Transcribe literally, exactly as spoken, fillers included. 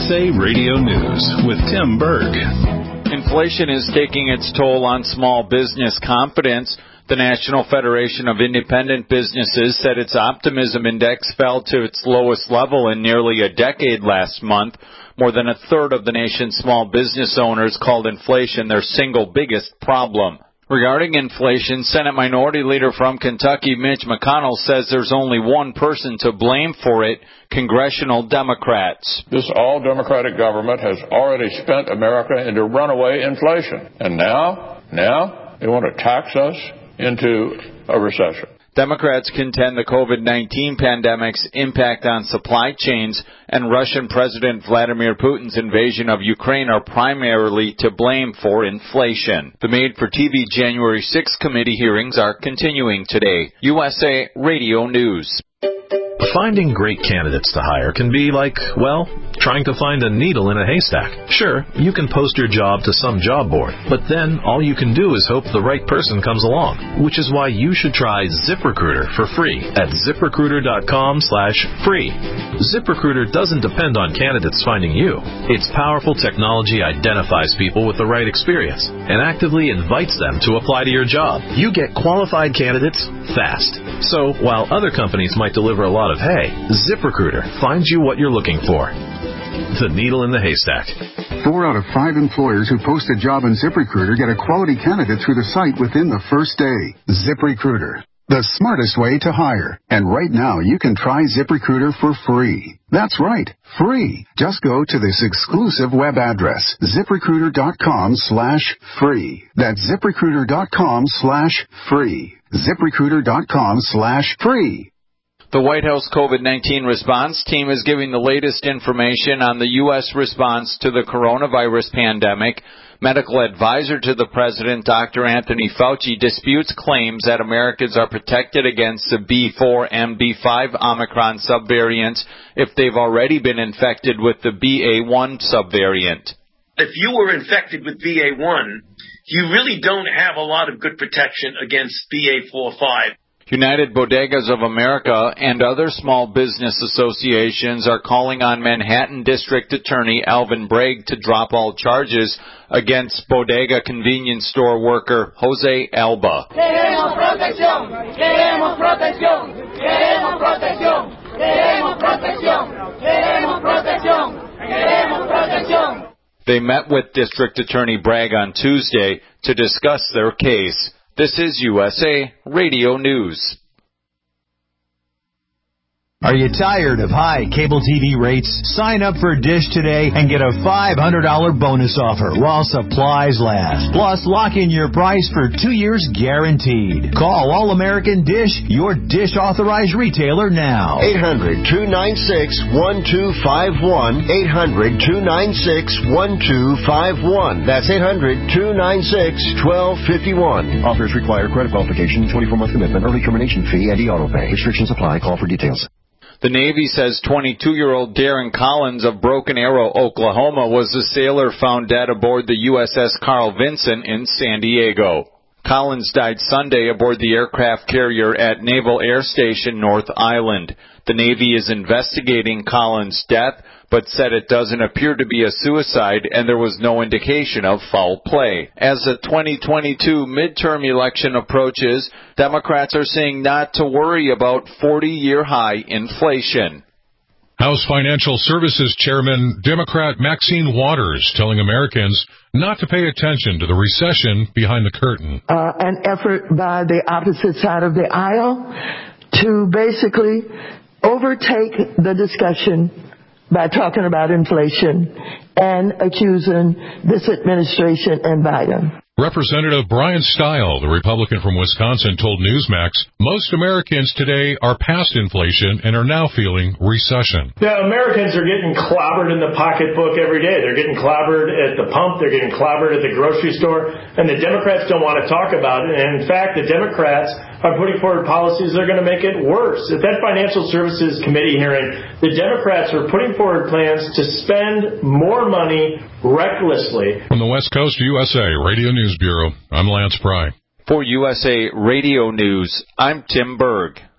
S A Radio News with Tim Berg. Inflation is taking its toll on small business confidence. The National Federation of Independent Businesses said its optimism index fell to its lowest level in nearly a decade last month. More than a third of the nation's small business owners called inflation their single biggest problem. Regarding inflation, Senate Minority Leader from Kentucky, Mitch McConnell, says there's only one person to blame for it, congressional Democrats. This all-Democratic government has already spent America into runaway inflation. And now, now, they want to tax us into a recession. Democrats contend the COVID nineteen pandemic's impact on supply chains and Russian President Vladimir Putin's invasion of Ukraine are primarily to blame for inflation. The Made for T V January sixth committee hearings are continuing today. U S A Radio News. Finding great candidates to hire can be like, well, trying to find a needle in a haystack. Sure, you can post your job to some job board, but then all you can do is hope the right person comes along, which is why you should try ZipRecruiter for free at ZipRecruiter.com slash free. ZipRecruiter doesn't depend on candidates finding you. Its powerful technology identifies people with the right experience and actively invites them to apply to your job. You get qualified candidates fast. So while other companies might deliver a lot of hay, ZipRecruiter finds you what you're looking for. The needle in the haystack. Four out of five employers who post a job in ZipRecruiter get a quality candidate through the site within the first day. ZipRecruiter, the smartest way to hire. And right now, you can try ZipRecruiter for free. That's right, free. Just go to this exclusive web address, ZipRecruiter.com slash free. That's ZipRecruiter.com slash free. ZipRecruiter.com slash free. The White House COVID nineteen response team is giving the latest information on the U S response to the coronavirus pandemic. Medical advisor to the president, Doctor Anthony Fauci, disputes claims that Americans are protected against the B four and B five Omicron subvariants if they've already been infected with the B A one subvariant. If you were infected with B A one, you really don't have a lot of good protection against B A four five. United Bodegas of America and other small business associations are calling on Manhattan District Attorney Alvin Bragg to drop all charges against bodega convenience store worker Jose Alba. Queremos protección, queremos protección, queremos protección, queremos protección, queremos protección, queremos protección. They met with District Attorney Bragg on Tuesday to discuss their case. This is U S A Radio News. Are you tired of high cable T V rates? Sign up for Dish today and get a five hundred dollars bonus offer while supplies last. Plus, lock in your price for two years guaranteed. Call All American Dish, your Dish authorized retailer now. eight hundred, two nine six, one two five one. eight hundred, two nine six, one two five one. That's eight hundred, two nine six, one two five one. Offers require credit qualification, twenty-four month commitment, early termination fee, and e-auto pay. Restrictions apply. Call for details. The Navy says twenty-two-year-old Darren Collins of Broken Arrow, Oklahoma, was the sailor found dead aboard the U S S Carl Vinson in San Diego. Collins died Sunday aboard the aircraft carrier at Naval Air Station North Island. The Navy is investigating Collins' death, but said it doesn't appear to be a suicide and there was no indication of foul play. As the twenty twenty-two midterm election approaches, Democrats are saying not to worry about forty-year high inflation. House Financial Services Chairman Democrat Maxine Waters telling Americans not to pay attention to the recession behind the curtain. Uh, an effort by the opposite side of the aisle to basically overtake the discussion by talking about inflation and accusing this administration and Biden. Representative Brian Stile, the Republican from Wisconsin, told Newsmax most Americans today are past inflation and are now feeling recession. Now, Americans are getting clobbered in the pocketbook every day. They're getting clobbered at the pump. They're getting clobbered at the grocery store. And the Democrats don't want to talk about it. And in fact, the Democrats are putting forward policies that are going to make it worse. At that Financial Services Committee hearing, the Democrats are putting forward plans to spend more money recklessly. From the West Coast, U S A Radio News Bureau, I'm Lance Pry. For U S A Radio News, I'm Tim Berg.